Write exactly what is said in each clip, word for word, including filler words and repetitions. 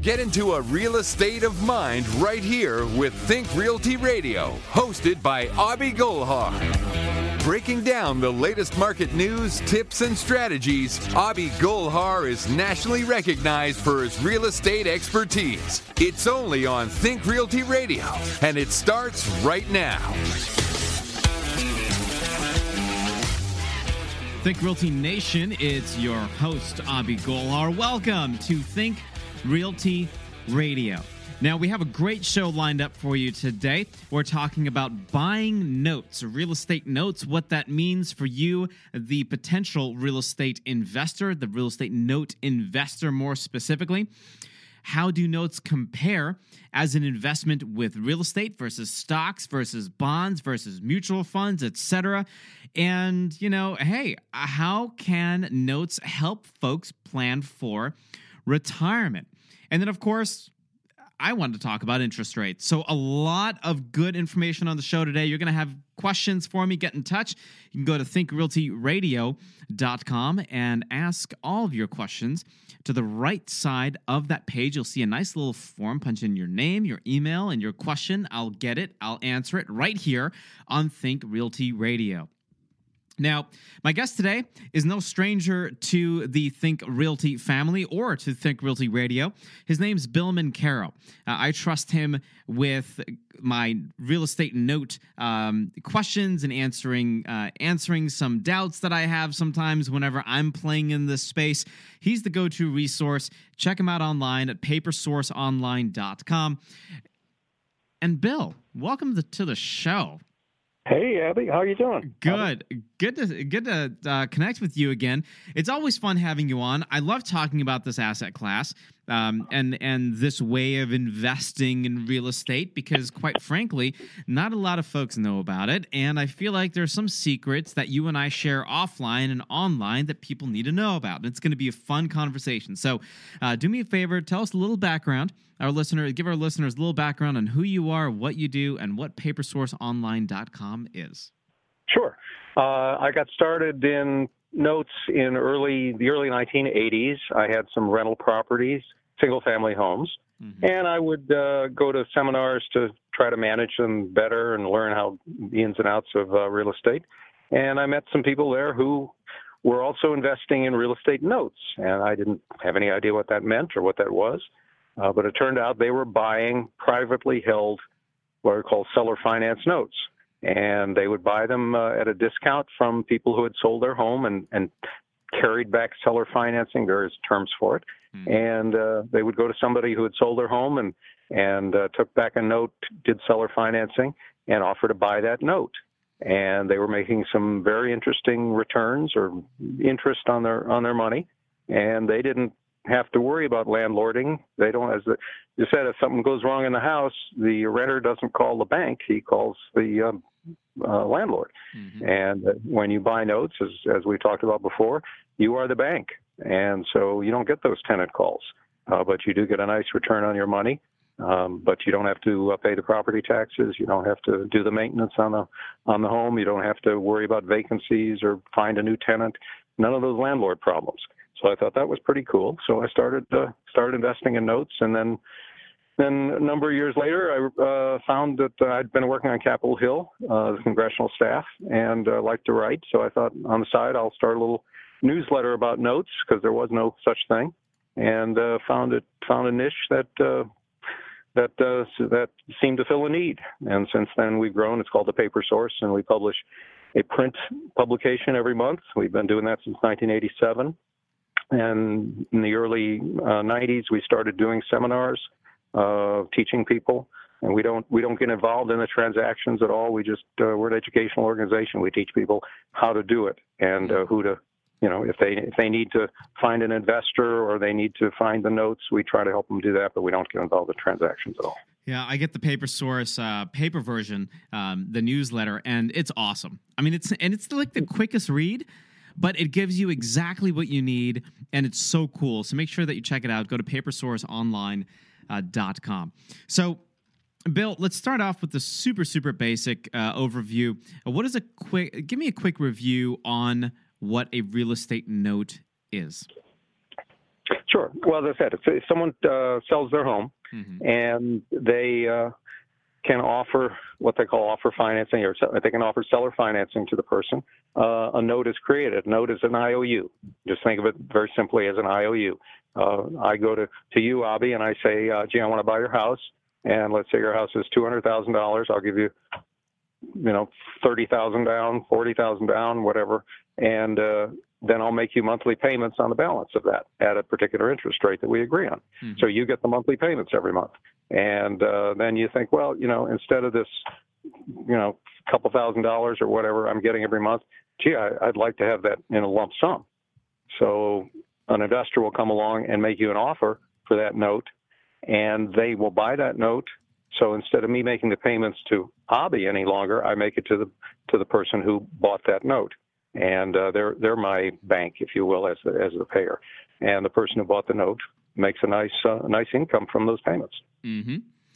Get into a real estate of mind right here with Think Realty Radio, hosted by Abhi Golhar. Breaking down the latest market news, tips, and strategies, Abhi Golhar is nationally recognized for his real estate expertise. It's only on Think Realty Radio, and it starts right now. Think Realty Nation, it's your host, Abhi Golhar. Welcome to Think Realty Radio. Now, we have a great show lined up for you today. We're talking about buying notes, real estate notes, what that means for you, the potential real estate investor, the real estate note investor more specifically. How do notes compare as an investment with real estate versus stocks versus bonds versus mutual funds, et cetera? And, you know, hey, how can notes help folks plan for retirement? And then, of course, I wanted to talk about interest rates. So a lot of good information on the show today. You're going to have questions for me. Get in touch. You can go to think realty radio dot com and ask all of your questions. To the right side of that page, you'll see a nice little form. Punch in your name, your email, and your question. I'll get it. I'll answer it right here on Think Realty Radio. Now, my guest today is no stranger to the Think Realty family or to Think Realty Radio. His name's Bill Mincaro. Uh, I trust him with my real estate note um, questions and answering uh, answering some doubts that I have sometimes whenever I'm playing in this space. He's the go-to resource. Check him out online at paper source online dot com. And Bill, welcome to, to the show. Hey, Abby, how are you doing? Good, good to good to uh, connect with you again. It's always fun having you on. I love talking about this asset class um, and and this way of investing in real estate because, quite frankly, not a lot of folks know about it, and I feel like there's some secrets that you and I share offline and online that people need to know about. And it's going to be a fun conversation. So, uh, do me a favor, tell us a little background. Our listener, give our listeners a little background on who you are, what you do, and what paper source online dot com is. Sure. Uh, I got started in notes in early the early nineteen eighties. I had some rental properties, single-family homes, mm-hmm. and I would uh, go to seminars to try to manage them better and learn how the ins and outs of uh, real estate. And I met some people there who were also investing in real estate notes, and I didn't have any idea what that meant or what that was. Uh, but it turned out they were buying privately held, what are called seller finance notes. And they would buy them uh, at a discount from people who had sold their home and, and carried back seller financing, various terms for it. Mm. And uh, they would go to somebody who had sold their home and, and uh, took back a note, did seller financing, and offered to buy that note. And they were making some very interesting returns or interest on their on their money. And they didn't have to worry about landlording. They don't, as the, you said, if something goes wrong in the house, the renter doesn't call the bank; he calls the um, uh, landlord. Mm-hmm. And uh, when you buy notes, as as we talked about before, you are the bank, and so you don't get those tenant calls, uh, but you do get a nice return on your money. Um, but you don't have to uh, pay the property taxes. You don't have to do the maintenance on the on the home. You don't have to worry about vacancies or find a new tenant. None of those landlord problems. So I thought that was pretty cool. So I started uh, started investing in notes, and then then a number of years later, I uh, found that uh, I'd been working on Capitol Hill, uh, the congressional staff, and uh, liked to write. So I thought on the side I'll start a little newsletter about notes because there was no such thing, and uh, found it found a niche that uh, that uh, that seemed to fill a need. And since then we've grown. It's called the Paper Source, and we publish a print publication every month. We've been doing that since nineteen eighty-seven. And in the early uh, nineties, we started doing seminars, uh, teaching people. And we don't we don't get involved in the transactions at all. We just uh, we're an educational organization. We teach people how to do it and uh, who to, you know, if they if they need to find an investor or they need to find the notes, we try to help them do that. But we don't get involved in transactions at all. Yeah, I get the Paper Source uh, paper version, um, the newsletter, and it's awesome. I mean, it's and it's like the quickest read. But it gives you exactly what you need, and it's so cool. So make sure that you check it out. Go to paper source online dot com. So, Bill, let's start off with the super, super basic uh, overview. What is a quick? Give me a quick review on what a real estate note is. Sure. Well, as I said, if, if someone uh, sells their home Mm-hmm. and they uh, can offer what they call offer financing, or they can offer seller financing to the person, uh, a note is created. A note is an I O U. Just think of it very simply as an I O U. Uh, I go to, to you, Abby, and I say, uh, gee, I want to buy your house. And let's say your house is two hundred thousand dollars. I'll give you, you know, thirty thousand dollars down, forty thousand dollars down, whatever. And uh, then I'll make you monthly payments on the balance of that at a particular interest rate that we agree on. Mm-hmm. So you get the monthly payments every month. And uh, then you think, well, you know, instead of this, you know, couple thousand dollars or whatever I'm getting every month, gee, I, I'd like to have that in a lump sum. So an investor will come along and make you an offer for that note, and they will buy that note. So instead of me making the payments to Abby any longer, I make it to the to the person who bought that note, and uh, they're they're my bank, if you will, as the as the payer. And the person who bought the note makes a nice uh, nice income from those payments. Mm-hmm.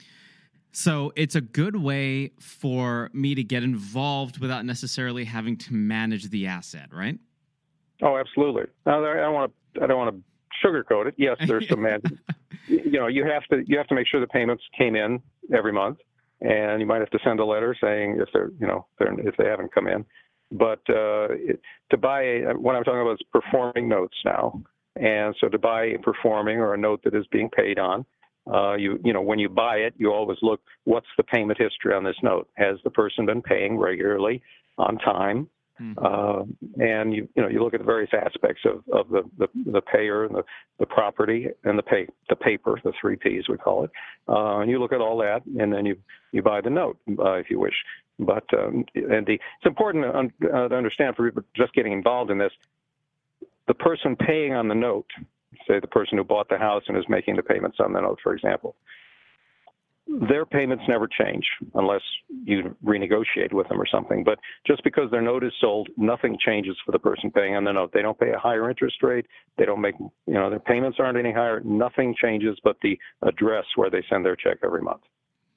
So it's a good way for me to get involved without necessarily having to manage the asset, right? Oh, absolutely. Now, I don't want to I don't want to sugarcoat it. Yes, there's some management. You know, you have to you have to make sure the payments came in every month, and you might have to send a letter saying if they're you know they're, if they haven't come in. But uh, it, to buy a, what I'm talking about is performing notes now, and so to buy a performing or a note that is being paid on, uh, you you know when you buy it, you always look what's the payment history on this note. Has the person been paying regularly on time? Mm-hmm. Uh, and you you know you look at the various aspects of, of the, the, the payer and the, the property and the pay the paper, the three P's we call it, uh, and you look at all that, and then you, you buy the note uh, if you wish. But um, and the, it's important to, un, uh, to understand for people just getting involved in this, the person paying on the note, say the person who bought the house and is making the payments on the note, for example, their payments never change unless you renegotiate with them or something. But just because their note is sold, nothing changes for the person paying on the note. They don't pay a higher interest rate. They don't make, you know, their payments aren't any higher. Nothing changes but the address where they send their check every month.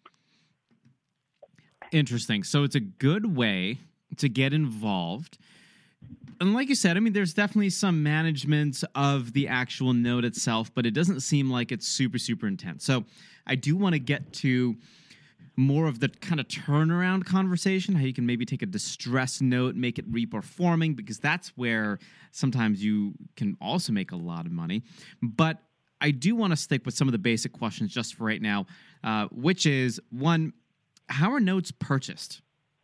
Interesting. So it's a good way to get involved. And like you said, I mean, there's definitely some management of the actual note itself, but it doesn't seem like it's super, super intense. So I do want to get to more of the kind of turnaround conversation, how you can maybe take a distress note, make it reperforming, because that's where sometimes you can also make a lot of money. But I do want to stick with some of the basic questions just for right now, uh, which is, one, how are notes purchased?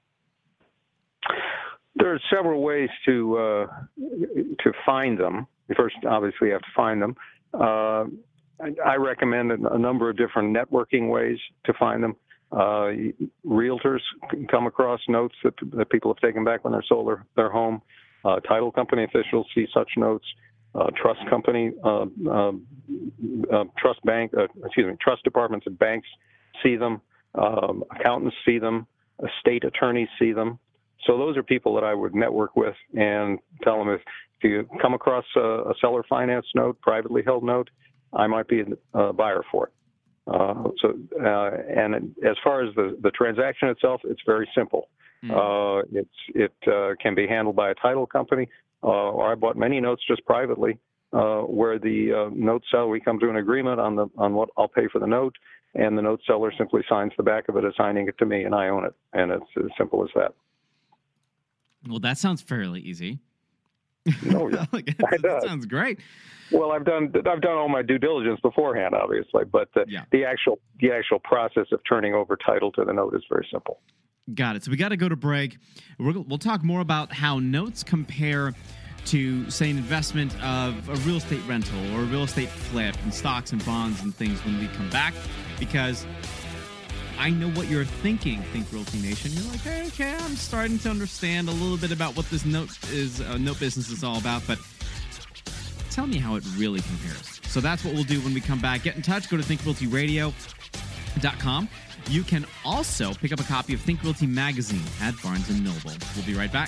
There are several ways to uh, to find them. First, obviously, you have to find them. Uh, I recommend a number of different networking ways to find them. Uh, realtors come across notes that, that people have taken back when they sold their, their home. Uh, title company officials see such notes. Uh, trust company, uh, uh, uh, trust bank, uh, excuse me, trust departments and banks see them. Um, accountants see them. Estate attorneys see them. So those are people that I would network with and tell them if, if you come across a, a seller finance note, privately held note, I might be a buyer for it. Uh, so, uh, and as far as the, the transaction itself, it's very simple. Mm. Uh, it's it uh, can be handled by a title company, uh, or I bought many notes just privately, uh, where the uh, note seller, we come to an agreement on the on what I'll pay for the note, and the note seller simply signs the back of it, assigning it to me, and I own it, and it's as simple as that. Well, that sounds fairly easy. Oh, yeah. That sounds great. Well, I've done I've done all my due diligence beforehand, obviously, but the, yeah. the actual the actual process of turning over title to the note is very simple. Got it. So we got to go to break. We're, we'll talk more about how notes compare to, say, an investment of a real estate rental or a real estate flip and stocks and bonds and things when we come back, because I know what you're thinking, Think Realty Nation. You're like, hey, okay, I'm starting to understand a little bit about what this note is, uh, note business is all about, but tell me how it really compares. So that's what we'll do when we come back. Get in touch. Go to think realty radio dot com. You can also pick up a copy of Think Realty Magazine at Barnes and Noble. We'll be right back.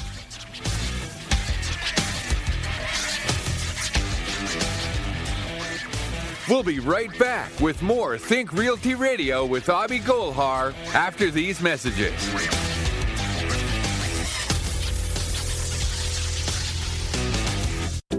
We'll be right back with more Think Realty Radio with Abhi Golhar after these messages.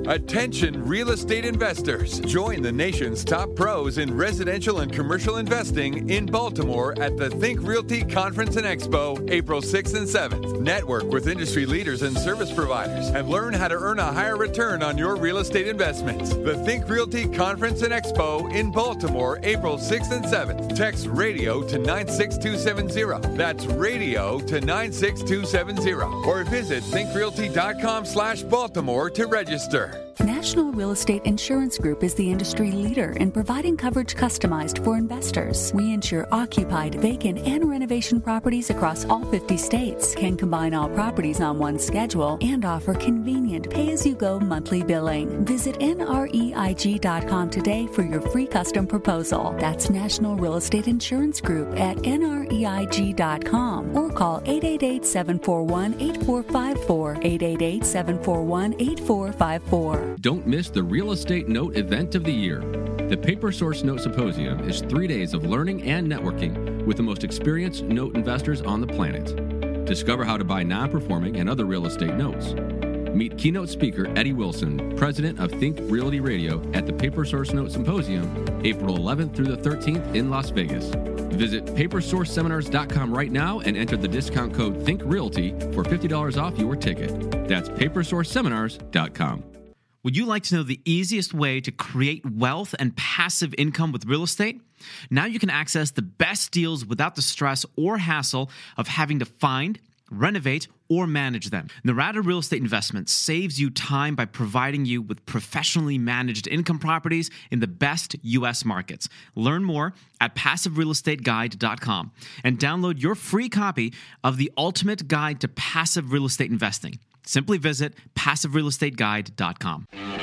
Attention real estate investors. Join the nation's top pros in residential and commercial investing in Baltimore at the Think Realty Conference and Expo, April sixth and seventh. Network with industry leaders and service providers and learn how to earn a higher return on your real estate investments. The Think Realty Conference and Expo in Baltimore, April sixth and seventh. Text radio to nine six two seven zero. That's radio to nine six two seven zero. Or visit think realty dot com slash Baltimore to register. National Real Estate Insurance Group is the industry leader in providing coverage customized for investors. We insure occupied, vacant, and renovation properties across all fifty states, can combine all properties on one schedule, and offer convenient pay-as-you-go monthly billing. Visit N R E I G dot com today for your free custom proposal. That's National Real Estate Insurance Group at N R E I G dot com or call eight eight eight, seven four one, eight four five four, eight eight eight, seven four one, eight four five four. Don't miss the Real Estate Note event of the year. The Paper Source Note Symposium is three days of learning and networking with the most experienced note investors on the planet. Discover how to buy non-performing and other real estate notes. Meet keynote speaker Eddie Wilson, president of Think Realty Radio, at the Paper Source Note Symposium, April eleventh through the thirteenth in Las Vegas. Visit paper source seminars dot com right now and enter the discount code ThinkRealty for fifty dollars off your ticket. That's paper source seminars dot com. Would you like to know the easiest way to create wealth and passive income with real estate? Now you can access the best deals without the stress or hassle of having to find, renovate, or manage them. Norada Real Estate Investments saves you time by providing you with professionally managed income properties in the best U S markets. Learn more at passive real estate guide dot com and download your free copy of the Ultimate Guide to Passive Real Estate Investing. Simply visit passive real estate guide dot com.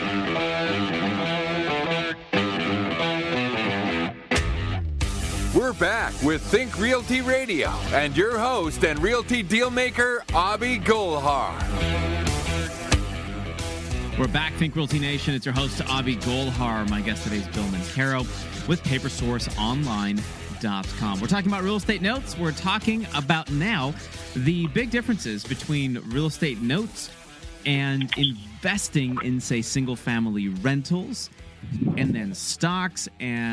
We're back with Think Realty Radio and your host and realty dealmaker, Abhi Golhar. We're back, Think Realty Nation. It's your host, Abhi Golhar. My guest today is Bill Montero with paper source online dot com. We're talking about real estate notes. We're talking about now the big differences between real estate notes and investing in, say, single-family rentals, and then stocks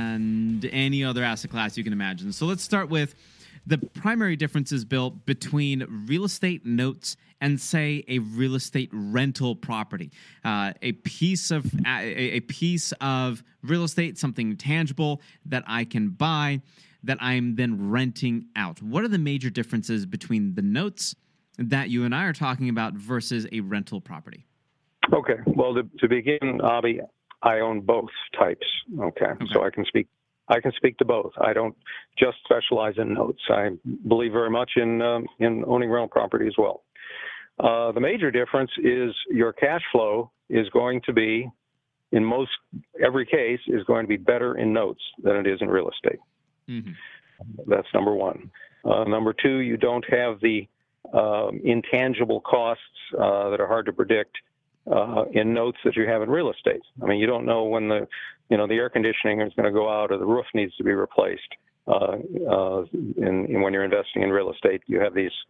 and any other asset class you can imagine. So let's start with the primary differences, Bill, between real estate notes and, say, a real estate rental property, uh, a piece of a, a piece of real estate, something tangible that I can buy that I'm then renting out. What are the major differences between the notes that you and I are talking about versus a rental property? Okay. Well, to, to begin, Abhi, I own both types. Okay? okay. So I can speak. I can speak to both. I don't just specialize in notes. I believe very much in um, in owning rental property as well. Uh, the major difference is your cash flow is going to be, in most every case, is going to be better in notes than it is in real estate. Mm-hmm. That's number one. Uh, number two, you don't have the um, intangible costs uh, that are hard to predict uh, in notes that you have in real estate. I mean, you don't know when the, you know, the air conditioning is going to go out or the roof needs to be replaced. Uh, uh, in, in when you're investing in real estate, you have these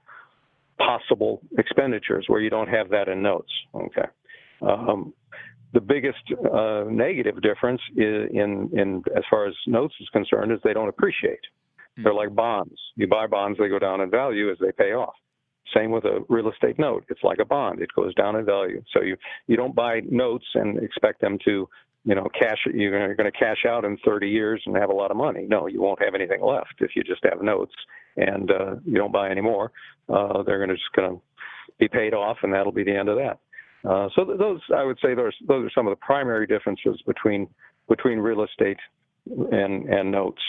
possible expenditures where you don't have that in notes. Okay. Um, The biggest uh, negative difference is in, in as far as notes is concerned is they don't appreciate. Mm-hmm. They're like bonds. You buy bonds, they go down in value as they pay off. Same with a real estate note. It's like a bond. It goes down in value. So you, you don't buy notes and expect them to, you know, cash. You're going to cash out in thirty years and have a lot of money. No, you won't have anything left if you just have notes and uh, you don't buy any more. Uh, they're going to just going to be paid off, and that'll be the end of that. Uh, so th- those, I would say, those those are some of the primary differences between between real estate and and notes.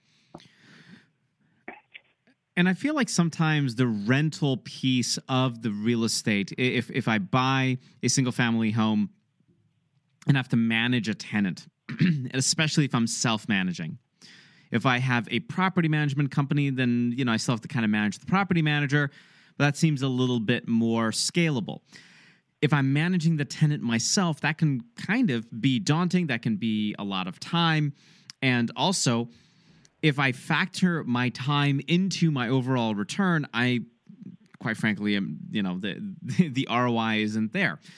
And I feel like sometimes the rental piece of the real estate, if if I buy a single family home and have to manage a tenant, especially if I'm self-managing. If I have a property management company, then, you know, I still have to kind of manage the property manager, but that seems a little bit more scalable. If I'm managing the tenant myself, that can kind of be daunting. That can be a lot of time. And also, if I factor my time into my overall return, I, quite frankly, am, you know, the the R O I isn't there.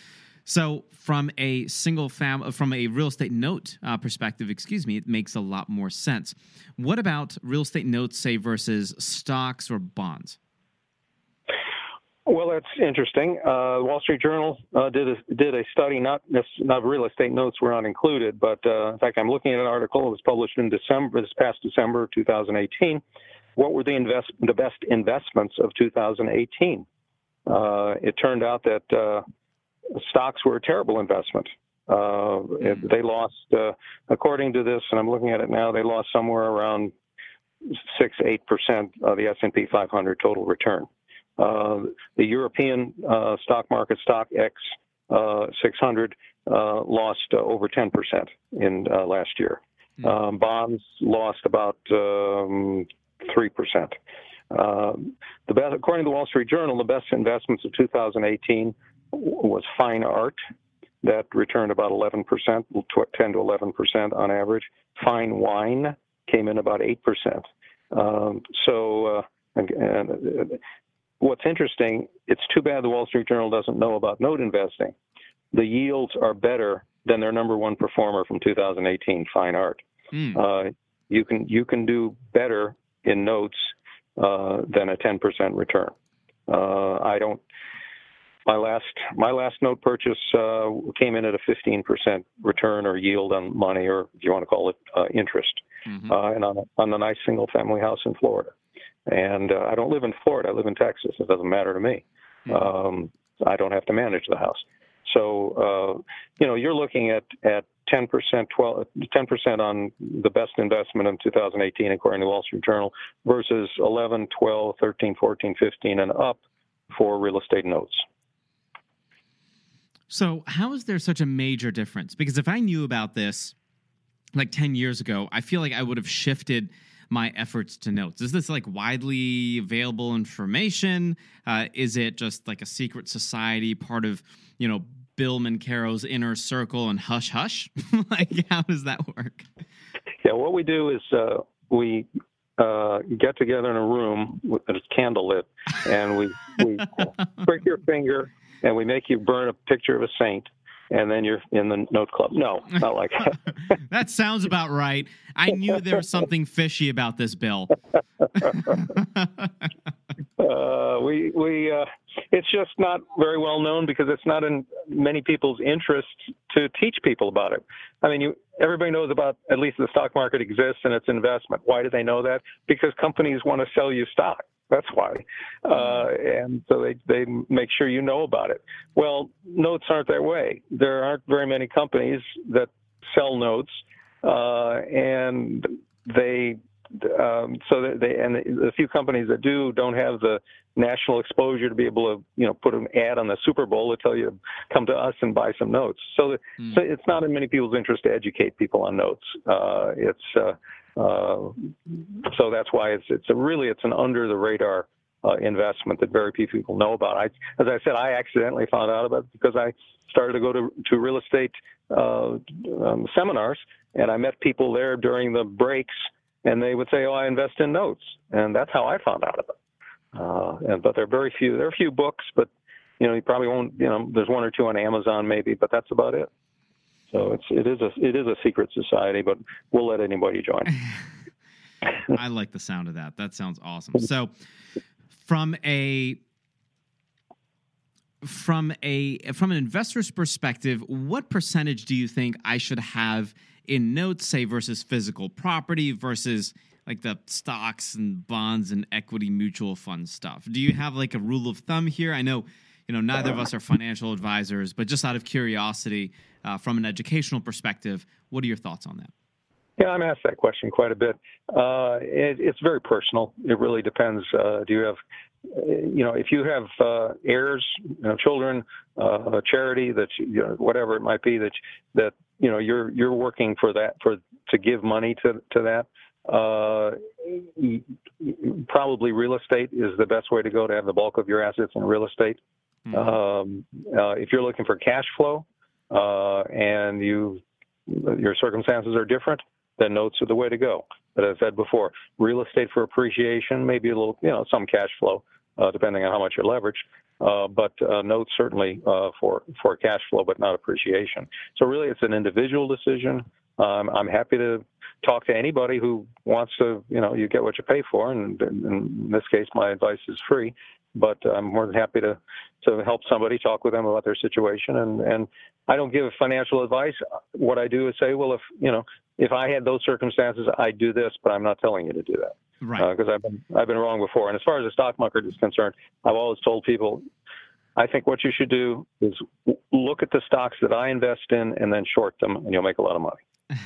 So from a single fam, from a real estate note uh, perspective, excuse me, it makes a lot more sense. What about real estate notes, say, versus stocks or bonds? Well, that's interesting. Uh, Wall Street Journal uh, did a, did a study. Not not real estate notes were not included, but uh, in fact, I'm looking at an article. It was published in December, this past December, two thousand eighteen. What were the invest the best investments of two thousand eighteen? Uh, it turned out that uh, stocks were a terrible investment. Uh, it, they lost, uh, according to this, and I'm looking at it now, they lost somewhere around six, eight percent of the S and P five hundred total return. Uh, the European uh, stock market, stock X uh, six hundred, uh, lost uh, over ten percent in uh, last year. Mm-hmm. Um, bonds lost about um, three percent. Um, the best, according to the Wall Street Journal, the best investments of two thousand eighteen was fine art. That returned about eleven percent, ten to eleven percent on average. Fine wine came in about eight percent. Um, so, uh, and, and, what's interesting, it's too bad the Wall Street Journal doesn't know about note investing. The yields are better than their number one performer from two thousand eighteen, fine art. Mm. Uh, you can you can do better in notes uh, than a ten percent return. Uh, I don't. My last my last note purchase uh, came in at a fifteen percent return or yield on money, or if you want to call it uh, interest, mm-hmm. uh, and on a, on a nice single family house in Florida. And uh, I don't live in Florida. I live in Texas. It doesn't matter to me. Um, I don't have to manage the house. So, uh, you know, you're looking at, at ten percent, twelve, ten percent on the best investment in two thousand eighteen, according to the Wall Street Journal, versus eleven, twelve, thirteen, fourteen, fifteen, and up for real estate notes. So how is there such a major difference? Because if I knew about this like ten years ago, I feel like I would have shifted my efforts to notes. Is this like widely available information? Uh, is it just like a secret society, part of, you know, Bill Mancaro's inner circle and hush hush? Like, how does that work? Yeah, what we do is uh, we uh, get together in a room with a candle lit, and we, we prick your finger, and we make you burn a picture of a saint, and then you're in the note club. No, not like that. That sounds about right. I knew there was something fishy about this, Bill. uh, we we uh, it's just not very well known because it's not in many people's interest to teach people about it. I mean, you everybody knows about at least the stock market exists and its investment. Why do they know that? Because companies want to sell you stock. That's why. Uh, and so they, they make sure you know about it. Well, notes aren't that way. There aren't very many companies that sell notes, uh, and they um, so that they and the few companies that do don't have the national exposure to be able to, you know, put an ad on the Super Bowl to tell you to come to us and buy some notes. So, mm. so it's not in many people's interest to educate people on notes. Uh, it's uh, Uh, so that's why it's it's a really it's an under the radar uh, investment that very few people know about. I, as I said, I accidentally found out about it because I started to go to to real estate uh, um, seminars, and I met people there during the breaks, and they would say, "Oh, I invest in notes," and that's how I found out about it. Uh, and but there are very few. There are a few books, but you know, you probably won't. You know, there's one or two on Amazon maybe, but that's about it. So it's it is a it is a secret society, but we'll let anybody join. I like the sound of that. That sounds awesome. So, from a from a from an investor's perspective, what percentage do you think I should have in notes, say, versus physical property versus like the stocks and bonds and equity mutual fund stuff? Do you have like a rule of thumb here? I know, you know, neither of us are financial advisors, but just out of curiosity, uh, from an educational perspective, what are your thoughts on that? Yeah, I'm asked that question quite a bit. Uh, it, it's very personal. It really depends. Uh, do you have, you know, if you have uh, heirs, you know, children, uh, a charity that you, you know, whatever it might be that that you know you're you're working for that for to give money to to that. Uh, probably real estate is the best way to go to have the bulk of your assets in real estate. Mm-hmm. Um, uh, if you're looking for cash flow uh, and you your circumstances are different, then notes are the way to go. But as I said before, real estate for appreciation, maybe a little, you know, some cash flow, uh, depending on how much you're leveraged. uh, but uh, notes certainly uh, for, for cash flow, but not appreciation. So really it's an individual decision. Um, I'm happy to talk to anybody who wants to, you know, you get what you pay for, and, and in this case, my advice is free. But I'm more than happy to, to help somebody, talk with them about their situation. And, and I don't give financial advice. What I do is say, well, if, you know, if I had those circumstances, I'd do this, but I'm not telling you to do that. Right. Because uh, I've been, I've been wrong before. And as far as the stock market is concerned, I've always told people, I think what you should do is look at the stocks that I invest in and then short them, and you'll make a lot of money.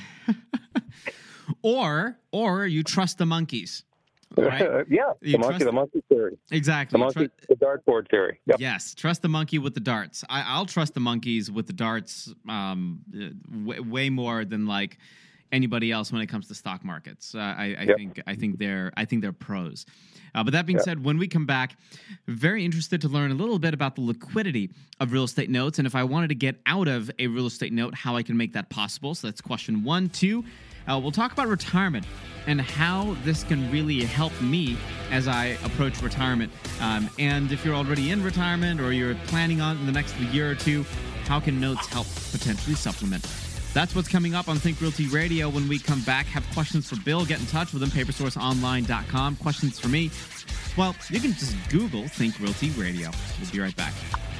or, or you trust the monkeys. Right? yeah, you the monkey, the monkey theory. Exactly. The monkey, the dartboard theory. Yep. Yes, trust the monkey with the darts. I, I'll trust the monkeys with the darts um, way, way more than like anybody else when it comes to stock markets. Uh, I, I yep. think I think they're I think they're pros. Uh, but that being yep. said, when we come back, very interested to learn a little bit about the liquidity of real estate notes, and if I wanted to get out of a real estate note, how I can make that possible. So that's question one. Two, uh, we'll talk about retirement and how this can really help me as I approach retirement. Um, and if you're already in retirement or you're planning on in the next year or two, how can notes help potentially supplement? That's what's coming up on Think Realty Radio. When we come back, have questions for Bill, get in touch with him, paper source online dot com. Questions for me? Well, you can just Google Think Realty Radio. We'll be right back.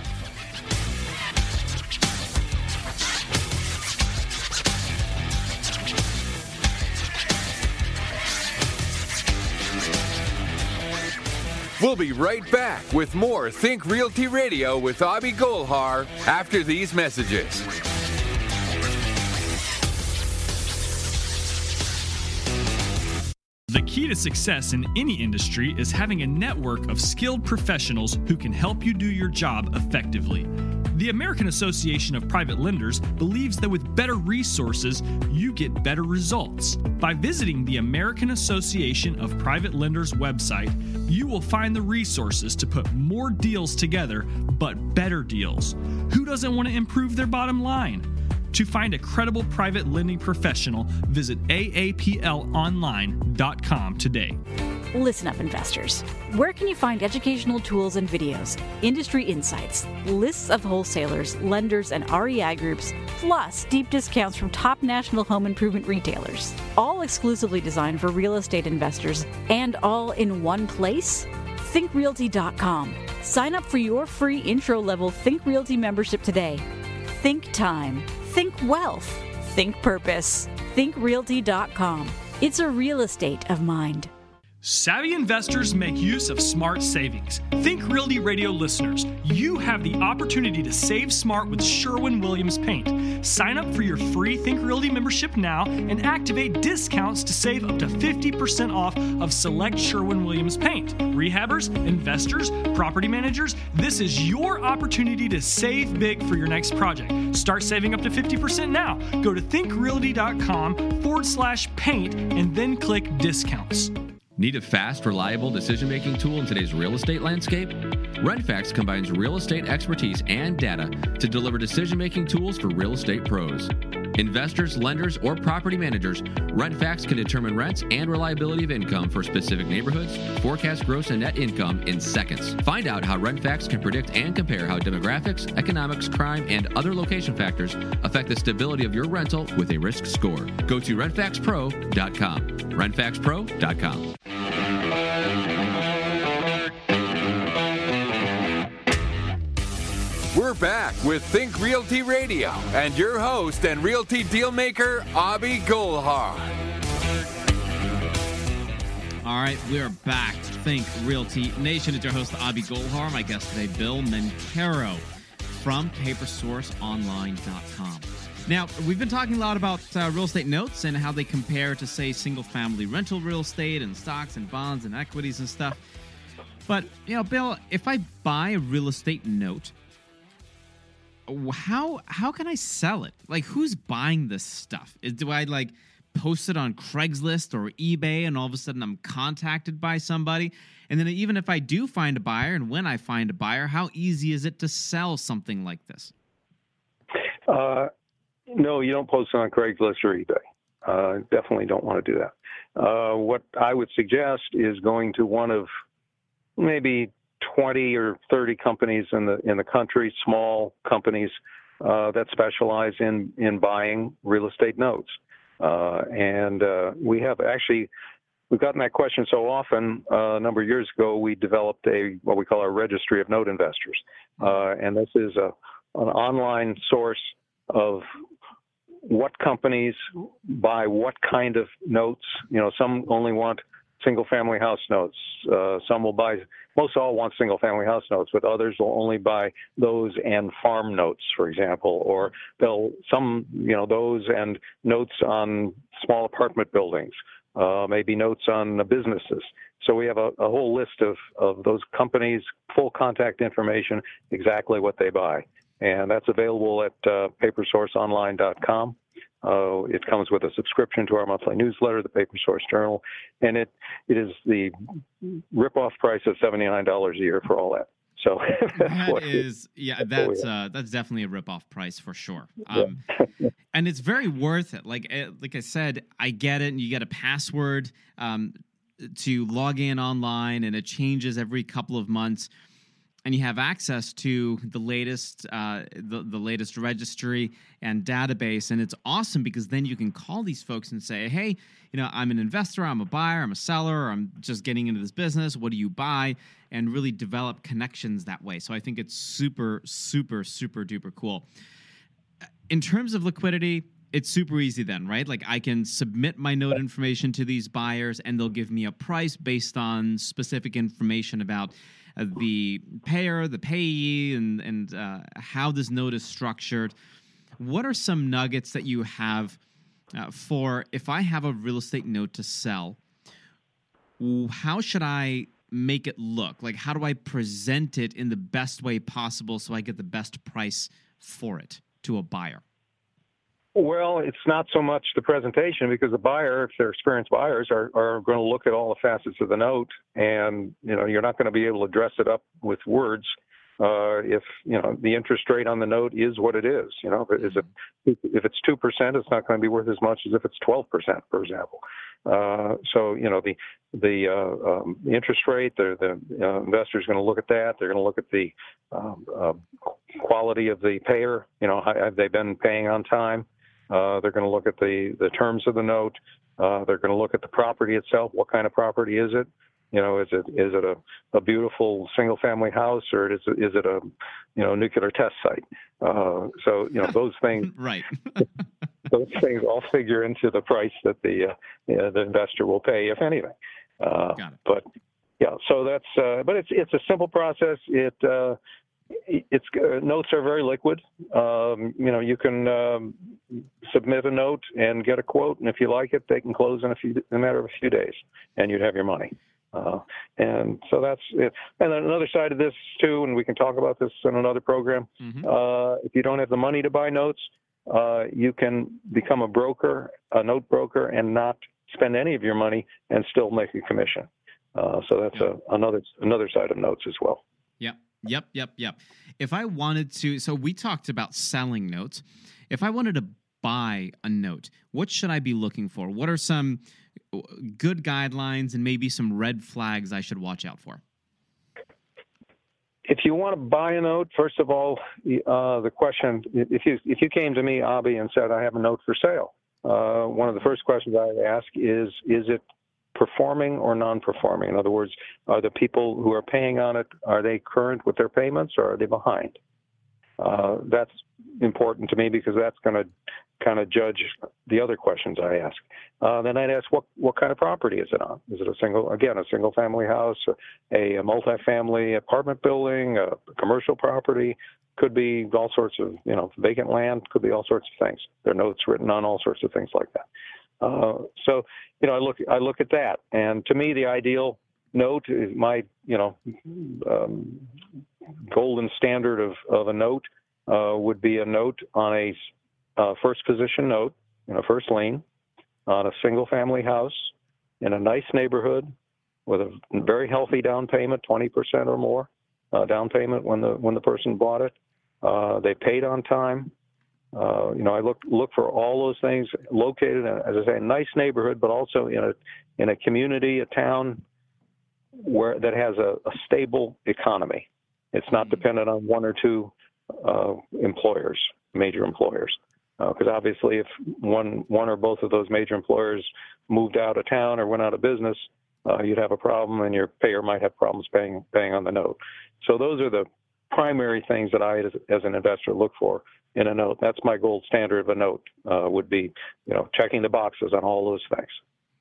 We'll be right back with more Think Realty Radio with Abhi Golhar after these messages. The key to success in any industry is having a network of skilled professionals who can help you do your job effectively. The American Association of Private Lenders believes that with better resources, you get better results. By visiting the American Association of Private Lenders website, you will find the resources to put more deals together, but better deals. Who doesn't want to improve their bottom line? To find a credible private lending professional, visit A A P L online dot com today. Listen up, investors. Where can you find educational tools and videos, industry insights, lists of wholesalers, lenders, and R E I groups, plus deep discounts from top national home improvement retailers, all exclusively designed for real estate investors and all in one place? Think Realty dot com. Sign up for your free intro-level Think Realty membership today. Think time. Think wealth. Think purpose. Think Realty dot com. It's a real estate of mind. Savvy investors make use of smart savings. Think Realty Radio listeners, you have the opportunity to save smart with Sherwin-Williams Paint. Sign up for your free Think Realty membership now and activate discounts to save up to fifty percent off of select Sherwin-Williams Paint. Rehabbers, investors, property managers, this is your opportunity to save big for your next project. Start saving up to fifty percent now. Go to think realty dot com forward slash paint and then click discounts. Need a fast, reliable decision-making tool in today's real estate landscape? RentFacts combines real estate expertise and data to deliver decision-making tools for real estate pros. Investors, lenders, or property managers, RentFacts can determine rents and reliability of income for specific neighborhoods, forecast gross and net income in seconds. Find out how RentFacts can predict and compare how demographics, economics, crime, and other location factors affect the stability of your rental with a risk score. Go to rent facts pro dot com. rent facts pro dot com. We're back with Think Realty Radio and your host and realty dealmaker, Abhi Golhar. All right, we're back. Think Realty Nation. It's your host, Abhi Golhar. My guest today, Bill Mencaro from paper source online dot com. Now, we've been talking a lot about uh, real estate notes and how they compare to, say, single-family rental real estate and stocks and bonds and equities and stuff. But, you know, Bill, if I buy a real estate note, how how can I sell it? Like, who's buying this stuff? Is, do I, like, post it on Craigslist or eBay and all of a sudden I'm contacted by somebody? And then even if I do find a buyer and when I find a buyer, how easy is it to sell something like this? Uh, no, you don't post it on Craigslist or eBay. Uh, definitely don't want to do that. Uh, what I would suggest is going to one of maybe twenty or thirty companies in the in the country, small companies uh, that specialize in in buying real estate notes. Uh, and uh, we have actually we've gotten that question so often. Uh, a number of years ago, we developed a what we call our registry of note investors, uh, and this is a an online source of what companies buy what kind of notes. You know, some only want single-family house notes. Uh, some will buy, most all want single-family house notes, but others will only buy those and farm notes, for example, or they'll some, you know, those and notes on small apartment buildings, uh, maybe notes on uh, businesses. So we have a, a whole list of, of those companies, full contact information, exactly what they buy. And that's available at uh, paper source online dot com. Uh, it comes with a subscription to our monthly newsletter, the Paper Source Journal, and it it is the rip-off price of seventy-nine dollars a year for all that. So that's that what is, yeah, that's uh, that's definitely a rip-off price for sure. Um, yeah. And it's very worth it. Like like I said, I get it, and you get a password um, to log in online, and it changes every couple of months. And you have access to the latest, uh, the, the latest registry and database, and it's awesome because then you can call these folks and say, "Hey, you know, I'm an investor, I'm a buyer, I'm a seller, I'm just getting into this business. What do you buy?" And really develop connections that way. So I think it's super, super, super duper cool. In terms of liquidity, it's super easy then, right? Like I can submit my note information to these buyers, and they'll give me a price based on specific information about Uh, the payer, the payee, and and uh, how this note is structured. What are some nuggets that you have uh, for if I have a real estate note to sell? How should I make it look? Like, how do I present it in the best way possible so I get the best price for it to a buyer? Well, it's not so much the presentation because the buyer, if they're experienced buyers, are, are going to look at all the facets of the note, and you know you're not going to be able to dress it up with words. Uh, if you know the interest rate on the note is what it is, you know, is it if it's two percent, it's not going to be worth as much as if it's twelve percent, for example. Uh, so you know the the, uh, um, the interest rate, the the uh, investor is going to look at that. They're going to look at the um, uh, quality of the payer. You know, have they been paying on time? Uh, they're going to look at the, the terms of the note. Uh, they're going to look at the property itself. What kind of property is it? You know, is it is it a, a beautiful single family house, or is it, is it a you know nuclear test site? Uh, so you know those things. Right. Those things all figure into the price that the uh, you know, the investor will pay, if anything. Uh, Got it. But yeah, so that's uh, but it's it's a simple process. It uh, It's uh, notes are very liquid. Um, you know, you can um, submit a note and get a quote, and if you like it, they can close in a few in a matter of a few days, and you'd have your money. Uh, and so that's it. And then another side of this too, and we can talk about this in another program. Mm-hmm. Uh, if you don't have the money to buy notes, uh, you can become a broker, a note broker, and not spend any of your money and still make a commission. Uh, so that's yeah. a, another another side of notes as well. Yep. Yep, yep, yep. If I wanted to, so we talked about selling notes. If I wanted to buy a note, what should I be looking for? What are some good guidelines and maybe some red flags I should watch out for? If you want to buy a note, first of all, uh, the question, if you if you came to me, Abby, and said, I have a note for sale, uh, one of the first questions I would ask is, is it performing or non-performing? In other words, are the people who are paying on it, are they current with their payments or are they behind? Uh, that's important to me because that's going to kind of judge the other questions I ask. Uh, then I'd ask, what, what kind of property is it on? Is it a single, again, a single family house, a, a multifamily apartment building, a commercial property? Could be all sorts of, you know, vacant land, could be all sorts of things. There are notes written on all sorts of things like that. Uh, so, you know, I look, I look at that, and to me, the ideal note is my, you know, um, golden standard of, of a note uh, would be a note on a uh, first position note, you know, first lien on a single family house in a nice neighborhood with a very healthy down payment, twenty percent or more uh, down payment when the when the person bought it. Uh, they paid on time. Uh, you know, I look look for all those things located in, as I say, a nice neighborhood, but also in a in a community, a town where that has a, a stable economy. It's not dependent on one or two uh, employers, major employers. Because uh, obviously, if one one or both of those major employers moved out of town or went out of business, uh, you'd have a problem, and your payer might have problems paying paying on the note. So those are the primary things that I, as, as an investor, look for in a note. That's my gold standard of a note. Uh, would be, you know, checking the boxes on all those things.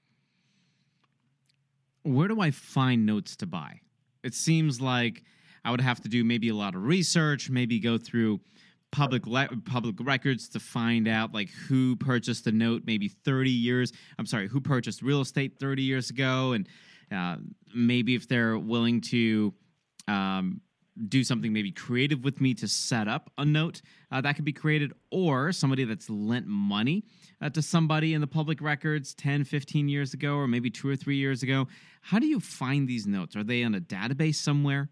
Where do I find notes to buy? It seems like I would have to do maybe a lot of research, maybe go through public le- public records to find out like who purchased a note maybe thirty years. I'm sorry, who purchased real estate thirty years ago, and uh, maybe if they're willing to um, do something maybe creative with me to set up a note uh, that could be created, or somebody that's lent money uh, to somebody in the public records ten, fifteen years ago, or maybe two or three years ago. How do you find these notes? Are they in a database somewhere?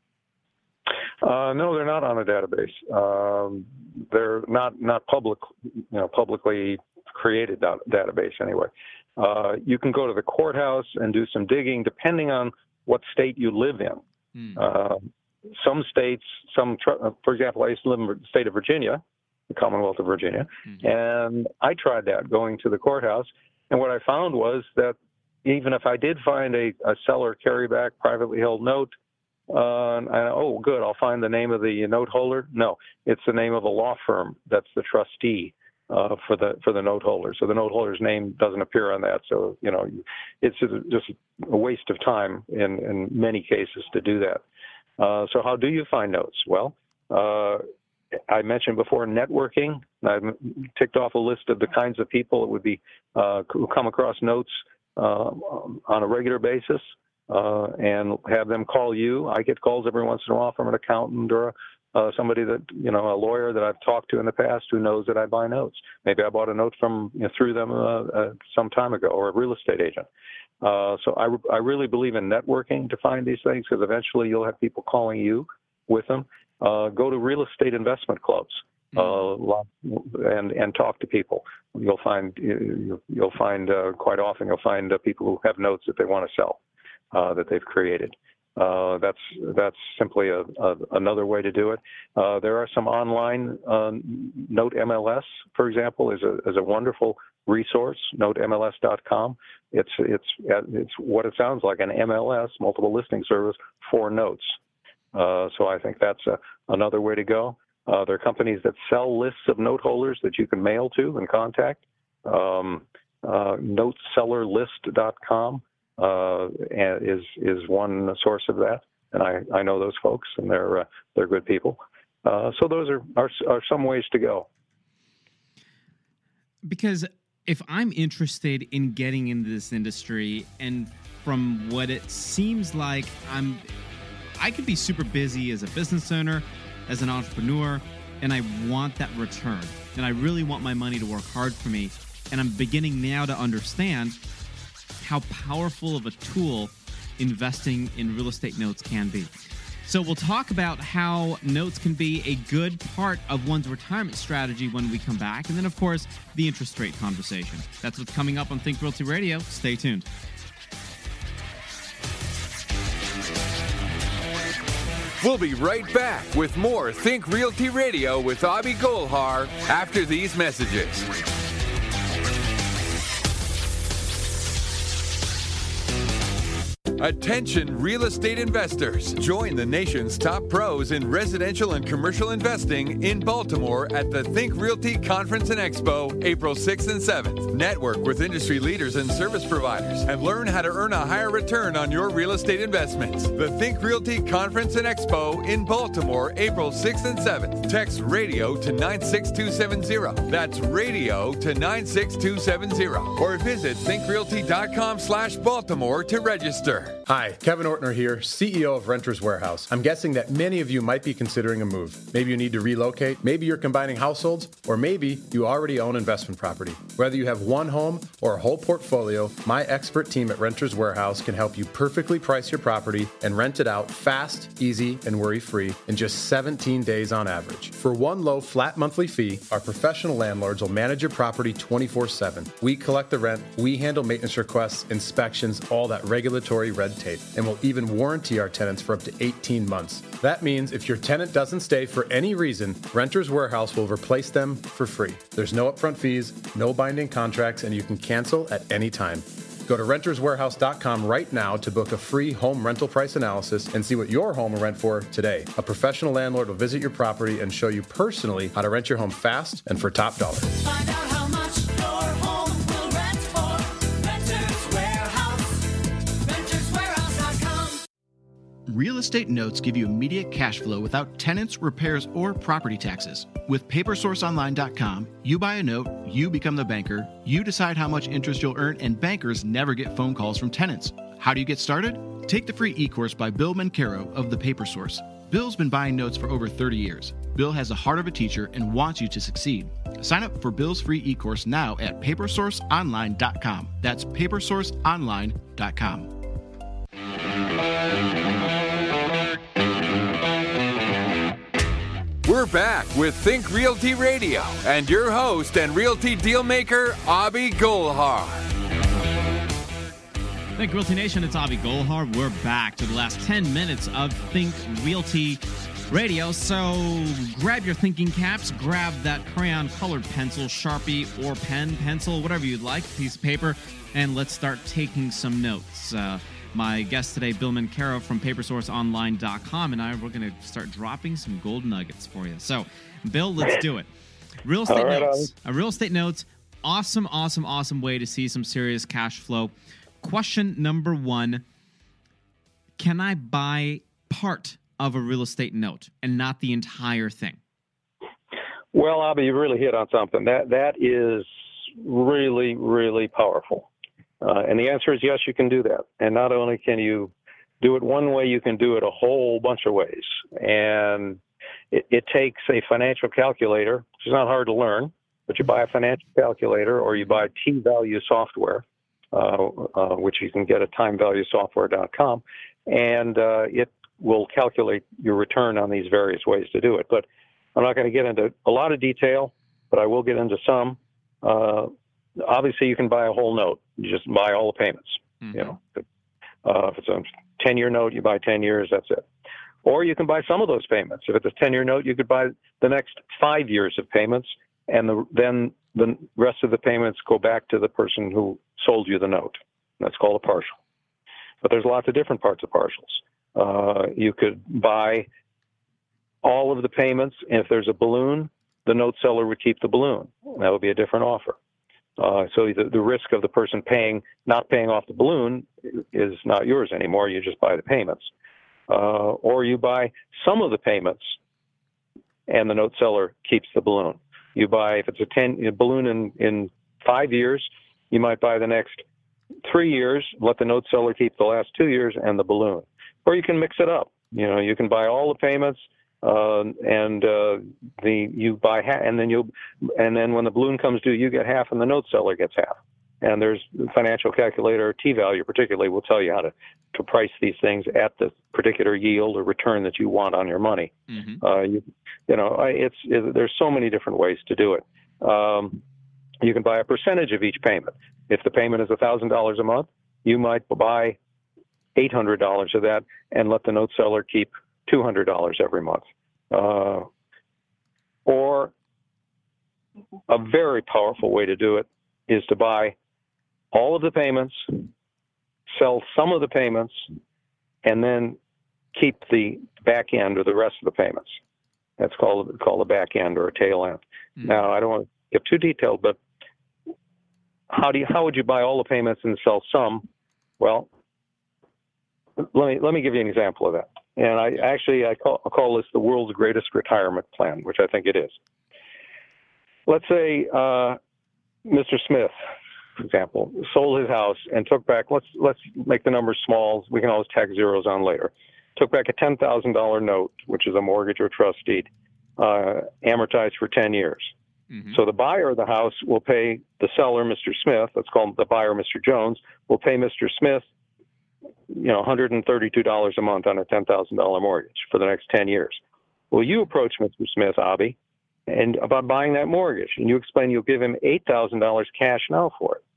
Uh, no, they're not on a database. Um, they're not not public, you know, publicly created da- database anyway. Uh, you can go to the courthouse and do some digging, depending on what state you live in. Mm. Uh, some states, some, tr- for example, I used to live in the state of Virginia, the Commonwealth of Virginia, mm-hmm. and I tried that, going to the courthouse. And what I found was that even if I did find a, a seller carryback privately held note, uh, and I, oh, good, I'll find the name of the note holder. No, it's the name of a law firm that's the trustee uh, for the for the note holder. So the note holder's name doesn't appear on that. So, you know, it's just, just a waste of time in, in many cases to do that. Uh, so how do you find notes? Well, uh, I mentioned before networking. I ticked off a list of the kinds of people that would be uh, who come across notes uh, on a regular basis uh, and have them call you. I get calls every once in a while from an accountant or uh, somebody that, you know, a lawyer that I've talked to in the past who knows that I buy notes. Maybe I bought a note from you know, through them uh, uh, some time ago, or a real estate agent. Uh, so I, I really believe in networking to find these things, because eventually you'll have people calling you with them. Uh, go to real estate investment clubs uh, and and talk to people. You'll find you'll find uh, quite often you'll find uh, people who have notes that they want to sell uh, that they've created. Uh, that's that's simply a, a, another way to do it. Uh, there are some online uh, Note M L S, for example, is a is a wonderful resource. Note M L S dot com. It's it's it's what it sounds like, an M L S, multiple listing service for notes. Uh, so I think that's a, another way to go. Uh, there are companies that sell lists of note holders that you can mail to and contact. Um, uh, note seller list dot com uh, is is one source of that, and I, I know those folks, and they're uh, they're good people. Uh, so those are, are are some ways to go. Because if I'm interested in getting into this industry, and from what it seems like, I'm I could be super busy as a business owner, as an entrepreneur, and I want that return. And I really want my money to work hard for me. And I'm beginning now to understand how powerful of a tool investing in real estate notes can be. So we'll talk about how notes can be a good part of one's retirement strategy when we come back. And then, of course, the interest rate conversation. That's what's coming up on Think Realty Radio. Stay tuned. We'll be right back with more Think Realty Radio with Abhi Golhar after these messages. Attention real estate investors. Join the nation's top pros in residential and commercial investing in Baltimore at the Think Realty Conference and Expo, April sixth and seventh. Network with industry leaders and service providers and learn how to earn a higher return on your real estate investments. The Think Realty Conference and Expo in Baltimore, April sixth and seventh. Text radio to nine six two seven zero. That's radio to nine six two seven zero. Or visit think realty dot com slash Baltimore to register. Hi, Kevin Ortner here, C E O of Renters Warehouse. I'm guessing that many of you might be considering a move. Maybe you need to relocate, maybe you're combining households, or maybe you already own investment property. Whether you have one home or a whole portfolio, my expert team at Renters Warehouse can help you perfectly price your property and rent it out fast, easy, and worry-free in just seventeen days on average. For one low flat monthly fee, our professional landlords will manage your property twenty-four seven. We collect the rent, we handle maintenance requests, inspections, all that regulatory red tape, and will even warranty our tenants for up to eighteen months. That means if your tenant doesn't stay for any reason, Renters Warehouse will replace them for free. There's no upfront fees, no binding contracts, and you can cancel at any time. Go to renters warehouse dot com right now to book a free home rental price analysis and see what your home will rent for today. A professional landlord will visit your property and show you personally how to rent your home fast and for top dollar. Find out how much your home will rent for. Renters Warehouse. renters warehouse dot com. Real estate notes give you immediate cash flow without tenants, repairs, or property taxes. With paper source online dot com, you buy a note, you become the banker, you decide how much interest you'll earn, and bankers never get phone calls from tenants. How do you get started? Take the free e-course by Bill Mancaro of The Paper Source. Bill's been buying notes for over thirty years. Bill has the heart of a teacher and wants you to succeed. Sign up for Bill's free e-course now at paper source online dot com. That's paper source online dot com. We're back with Think Realty Radio and your host and realty dealmaker, Abhi Golhar. Think Realty Nation, it's Abhi Golhar. We're back to the last ten minutes of Think Realty Radio. So grab your thinking caps, grab that crayon colored pencil, Sharpie or pen, pencil, whatever you'd like, piece of paper, and let's start taking some notes. Uh, My guest today, Bill Mancaro from paper source online dot com, and I we're going to start dropping some gold nuggets for you. So, Bill, let's do it. Real estate right, notes. A real estate notes. Awesome, awesome, awesome way to see some serious cash flow. Question number one: can I buy part of a real estate note and not the entire thing? Well, Abhi, you really hit on something. That that is really, really powerful. Uh, and the answer is yes, you can do that. And not only can you do it one way, you can do it a whole bunch of ways. And it, it takes a financial calculator, which is not hard to learn, but you buy a financial calculator or you buy T-Value software, uh, uh, which you can get at time value software dot com, and uh, it will calculate your return on these various ways to do it. But I'm not going to get into a lot of detail, but I will get into some. Uh, Obviously, you can buy a whole note. You just buy all the payments. Mm-hmm. You know, uh, if it's a ten-year note, you buy ten years. That's it. Or you can buy some of those payments. If it's a ten-year note, you could buy the next five years of payments, and the, then the rest of the payments go back to the person who sold you the note. That's called a partial. But there's lots of different parts of partials. Uh, you could buy all of the payments, and if there's a balloon, the note seller would keep the balloon. That would be a different offer. Uh, so the, the risk of the person paying, not paying off the balloon is not yours anymore. You just buy the payments. Uh, or you buy some of the payments and the note seller keeps the balloon. You buy, if it's a ten a balloon in, in five years, you might buy the next three years, let the note seller keep the last two years and the balloon. Or you can mix it up. You know, you can buy all the payments, Uh, and uh, the you buy half, and then you, and then when the balloon comes due, you get half, and the note seller gets half. And there's financial calculator, T-Value particularly, will tell you how to, to price these things at the particular yield or return that you want on your money. Mm-hmm. Uh, you, you know, it's it, there's so many different ways to do it. Um, you can buy a percentage of each payment. If the payment is a thousand dollars a month, you might buy eight hundred dollars of that and let the note seller keep two hundred dollars every month. Uh, or a very powerful way to do it is to buy all of the payments, sell some of the payments, and then keep the back end or the rest of the payments. That's called, called a back end or a tail end. Mm-hmm. Now, I don't want to get too detailed, but how do you, how would you buy all the payments and sell some? Well, let me, let me give you an example of that. And I actually, I call, I call this the world's greatest retirement plan, which I think it is. Let's say uh, Mister Smith, for example, sold his house and took back, let's let's make the numbers small. We can always tack zeros on later. Took back a ten thousand dollars note, which is a mortgage or trust deed, uh, amortized for ten years. Mm-hmm. So the buyer of the house will pay the seller, Mister Smith, let's call him the buyer, Mister Jones, will pay Mister Smith you know, one hundred thirty-two dollars a month on a ten thousand dollars mortgage for the next ten years. Well, you approach Mister Smith, Abhi, and about buying that mortgage, and you explain you'll give him eight thousand dollars cash now for it.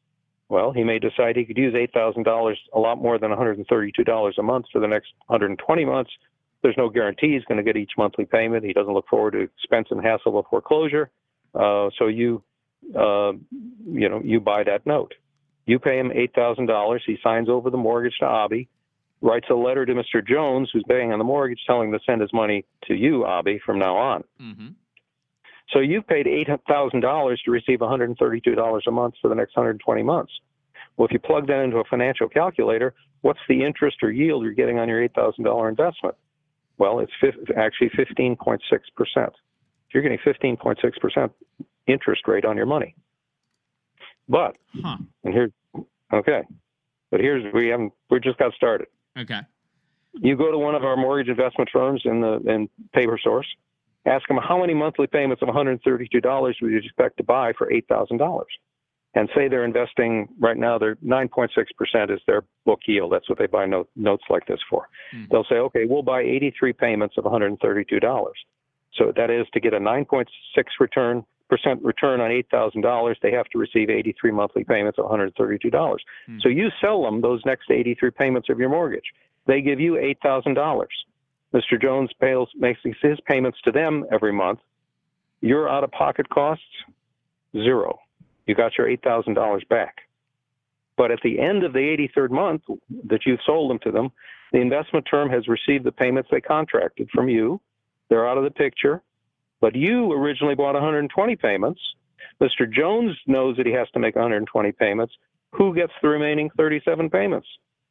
Well, he may decide he could use eight thousand dollars, a lot more than one hundred thirty-two dollars a month for the next one hundred twenty months. There's no guarantee he's going to get each monthly payment. He doesn't look forward to expense and hassle of foreclosure. Uh, so you, uh, you know, you buy that note. You pay him eight thousand dollars. He signs over the mortgage to Abhi, writes a letter to Mister Jones, who's paying on the mortgage, telling him to send his money to you, Abhi, from now on. Mm-hmm. So you've paid eight thousand dollars to receive one hundred thirty-two dollars a month for the next one hundred twenty months. Well, if you plug that into a financial calculator, what's the interest or yield you're getting on your eight thousand dollars investment? Well, it's fi- actually fifteen point six percent. You're getting fifteen point six percent interest rate on your money. But, huh. and here's, okay, but here's, we haven't, we just got started. Okay. You go to one of our mortgage investment firms in the in PaperSource, ask them how many monthly payments of one hundred thirty-two dollars would you expect to buy for eight thousand dollars? And say they're investing right now, they're nine point six percent is their book yield. That's what they buy note, notes like this for. Mm-hmm. They'll say, okay, we'll buy eighty-three payments of one hundred thirty-two dollars. So that is to get a nine point six return percent return on eight thousand dollars, they have to receive eighty-three monthly payments of one hundred thirty-two dollars. Mm-hmm. So you sell them those next eighty-three payments of your mortgage. They give you eight thousand dollars. Mister Jones pays, makes his payments to them every month. Your out-of-pocket costs, zero. You got your eight thousand dollars back. But at the end of the eighty-third month that you've sold them to them, the investment term has received the payments they contracted from you. They're out of the picture. But you originally bought one hundred twenty payments. Mister Jones knows that he has to make one hundred twenty payments. Who gets the remaining thirty-seven payments?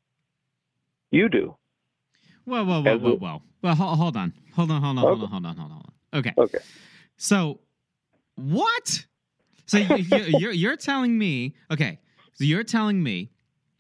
You do. Whoa, whoa, whoa, whoa, whoa. Well, hold, hold on. Hold on, hold on, hold on, hold on, hold on. Okay. Okay. So, what? So you, you, you're you're telling me, okay, so you're telling me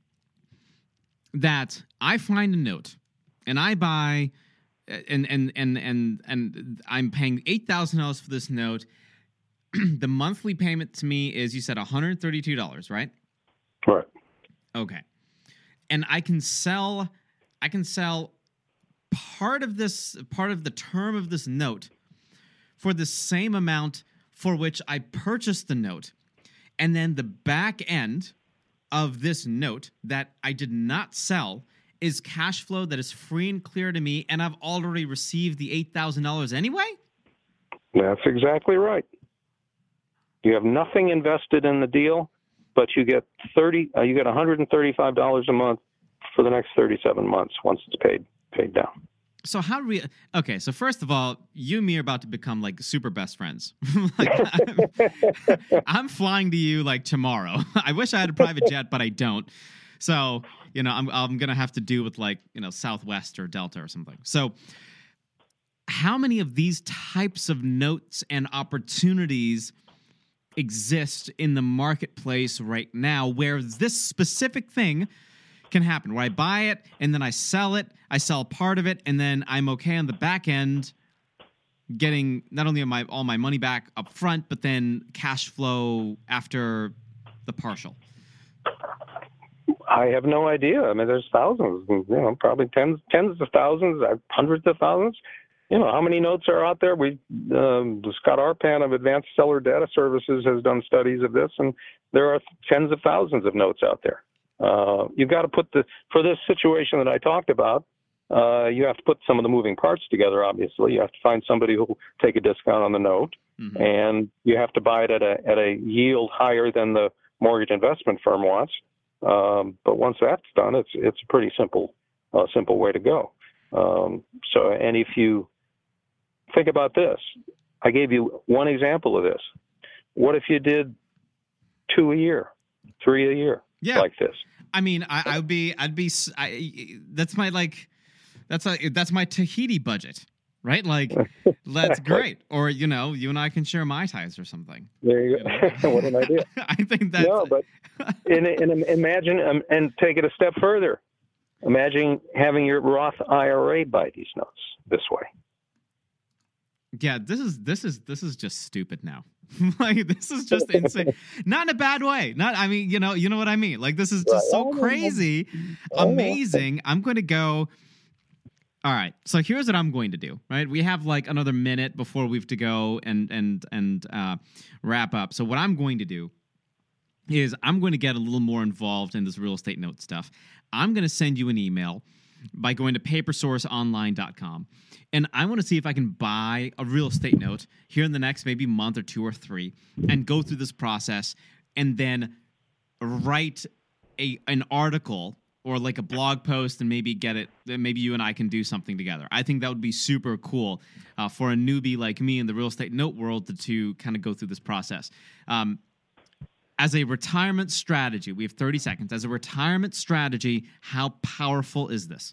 that I find a note and I buy, and and and and and I'm paying eight thousand dollars for this note. The monthly payment to me is, you said, one hundred thirty-two dollars, right? Right. Okay. And I can sell, I can sell part of this, part of the term of this note for the same amount for which I purchased the note. And then the back end of this note that I did not sell is cash flow that is free and clear to me, and I've already received the eight thousand dollars anyway? That's exactly right. You have nothing invested in the deal, but you get thirty. Uh, you get one hundred thirty-five dollars a month for the next thirty-seven months once it's paid paid down. So how do we? Okay, so first of all, you and me are about to become like super best friends. Like, I'm, I'm flying to you like tomorrow. I wish I had a private jet, but I don't. So you know, I'm I'm gonna have to do with like you know Southwest or Delta or something. So how many of these types of notes and opportunities exist in the marketplace right now, where this specific thing can happen, where I buy it and then I sell it, I sell part of it, and then I'm okay on the back end getting not only my all my money back up front, but then cash flow after the partial? I have no idea. I mean, there's thousands, you know, probably tens, tens of thousands, hundreds of thousands. You know, how many notes are out there? We, um, Scott Arpan of Advanced Seller Data Services has done studies of this, and there are tens of thousands of notes out there. Uh, you've got to put the, for this situation that I talked about, uh, you have to put some of the moving parts together, obviously. You have to find somebody who will take a discount on the note, mm-hmm. and you have to buy it at a, at a yield higher than the mortgage investment firm wants. Um, but once that's done, it's, it's a pretty simple, uh, simple way to go. Um, so, and if you think about this, I gave you one example of this. What if you did two a year, three a year, yeah. like this? I mean, I, I would be, I'd be, I, that's my, like, that's a, that's my Tahiti budget, right? Like, that's great. Or, you know, you and I can share Mai Tais or something. There you go. You know? What an idea. I think that's. No, but and, and imagine, um, and take it a step further. Imagine having your Roth I R A buy these notes this way. Yeah, this is this is this is just stupid now. Like, this is just insane. Not in a bad way. Not, I mean, you know, you know what I mean. Like, this is just so crazy, amazing. I'm going to go. All right. So here's what I'm going to do. Right, we have like another minute before we have to go and and and uh, wrap up. So what I'm going to do is I'm going to get a little more involved in this real estate note stuff. I'm going to send you an email by going to paper source online dot com. And I want to see if I can buy a real estate note here in the next maybe month or two or three and go through this process and then write a an article or like a blog post and maybe get it, maybe you and I can do something together. I think that would be super cool uh, for a newbie like me in the real estate note world to, to kind of go through this process. Um, as a retirement strategy, we have thirty seconds. As a retirement strategy, how powerful is this?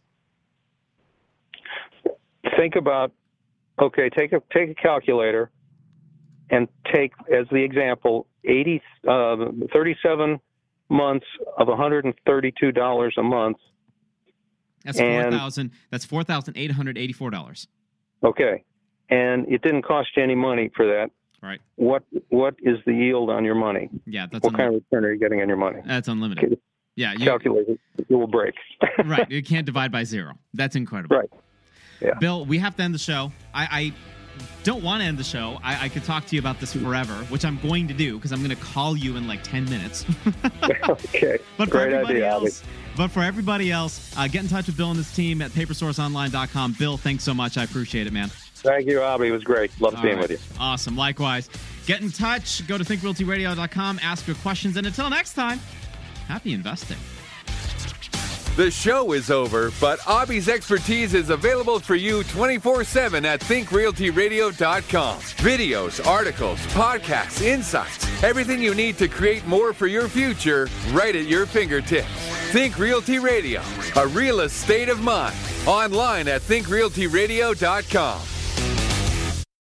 Think about, okay, take a take a calculator and take as the example eighty, uh, thirty-seven months of one hundred thirty-two dollars a month. That's four thousand. That's four thousand eight hundred eighty-four dollars. Okay, and it didn't cost you any money for that. Right. What what is the yield on your money? Yeah, that's what unli- kind of return are you getting on your money? That's unlimited. Yeah, you calculate it, it will break. Right, you can't divide by zero. That's incredible. Right. Yeah. Bill, we have to end the show. I, I don't want to end the show. I, I could talk to you about this forever, which I'm going to do because I'm going to call you in like ten minutes. Okay. But for Great everybody idea, else, but for everybody else, uh, get in touch with Bill and his team at paper source online dot com. Bill, thanks so much. I appreciate it, man. Thank you, Abby. It was great. Love All being right. with you. Awesome. Likewise. Get in touch. Go to think realty radio dot com. Ask your questions. And until next time, happy investing. The show is over, but Abby's expertise is available for you twenty-four seven at think realty radio dot com. Videos, articles, podcasts, insights, everything you need to create more for your future right at your fingertips. Think Realty Radio, a real estate of mind. Online at think realty radio dot com.